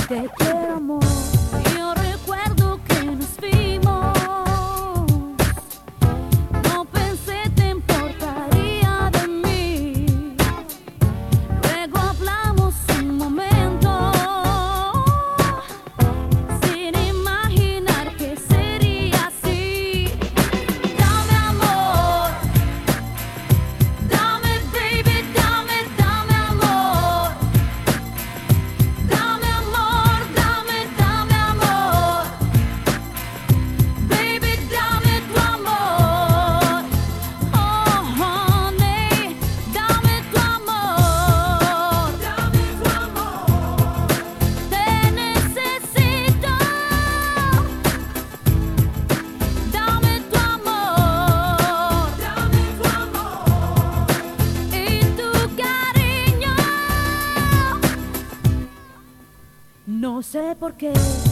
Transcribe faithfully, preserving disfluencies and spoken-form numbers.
Te quiero, amor. Yo recuerdo que nos vimos. No pensé te importaría de mí. Luego hablamos un momento, sin imaginar que sería así. Dame amor, dame baby, dame, dame amor. Dame amor, dame, dame amor. Baby, dame tu amor. Oh, honey, dame tu amor. Dame tu amor. Te necesito. Dame tu amor. Dame tu amor. Y tu cariño. No sé por qué